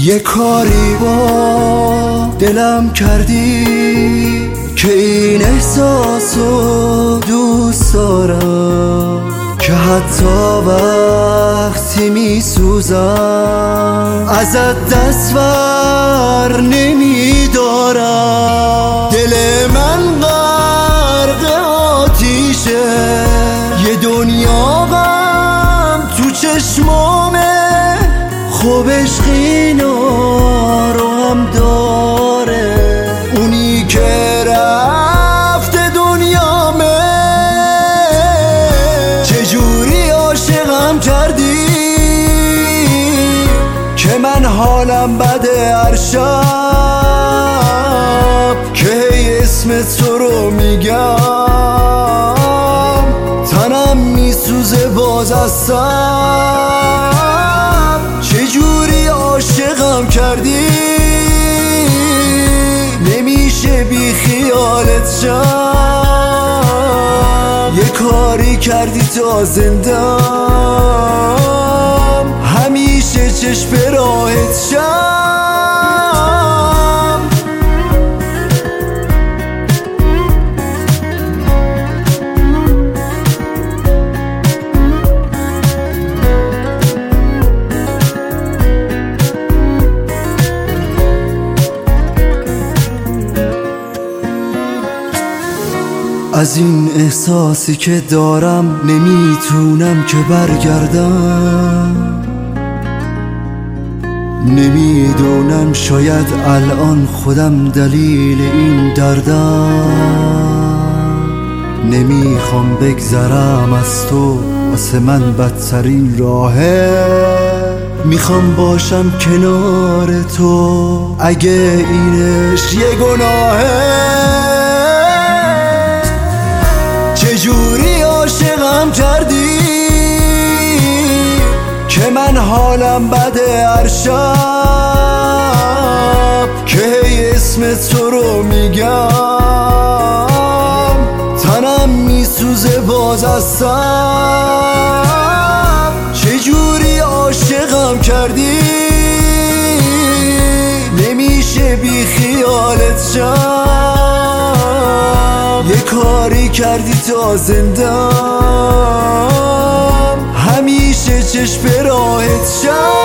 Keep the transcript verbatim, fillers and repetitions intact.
یه کاری با دلم کردی که این احساسو دوست دارم، که حتی وقتی می سوزم ازت دست ور نمی دارم. دل من غرق آتیشه، یه دنیا غم تو چشمامه، خوب عشق اینا رو هم داره، اونی که رفته دنیامه. چجوری عاشقم کردی که من حالم بده هر شب، که هی اسم تو رو میگم تنم میسوزه باز هستم. چجوری عاشقم کردی نمیشه بی خیالت شم. یه کاری کردی تا زندم همیشه چشم راهت شم. از این احساسی که دارم نمیتونم که برگردم، نمیدونم شاید الان خودم دلیل این دردم. نمیخوام بگذرم از تو، واسه من بدترین راهه، میخوام باشم کنار تو اگه اینش یه گناهه. چجوری عاشقم کردی که من حالم بده هر شب، که هی اسم تو رو میگم تنم میسوزه باز هستم. چجوری عاشقم کردی نمیشه بی خیالت شم. یه کاری کردی تا زندم همیشه چشم راهت شم.